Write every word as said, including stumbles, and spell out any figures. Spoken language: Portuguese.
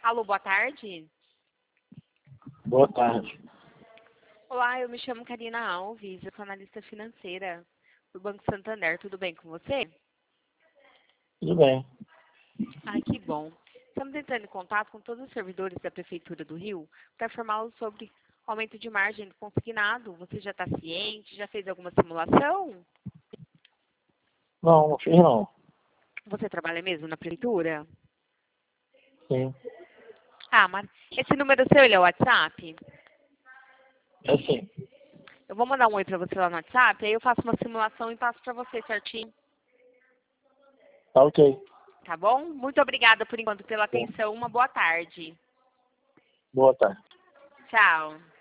Alô, boa tarde. Boa tarde. Olá, eu me chamo Karina Alves, eu sou analista financeira do Banco Santander. Tudo bem com você? Tudo bem. Ai, que bom. Estamos entrando em contato com todos os servidores da Prefeitura do Rio para informá-los sobre aumento de margem do consignado. Você já está ciente? Já fez alguma simulação? Não, não fiz não. Você trabalha mesmo na Prefeitura? Sim. Ah, mas esse número seu, ele é o WhatsApp? É sim. Eu vou mandar um oi para você lá no WhatsApp, aí eu faço uma simulação e passo para você certinho. Tá ok. Tá bom? Muito obrigada por enquanto pela Bom, atenção. Uma boa tarde. boa tarde. Tchau.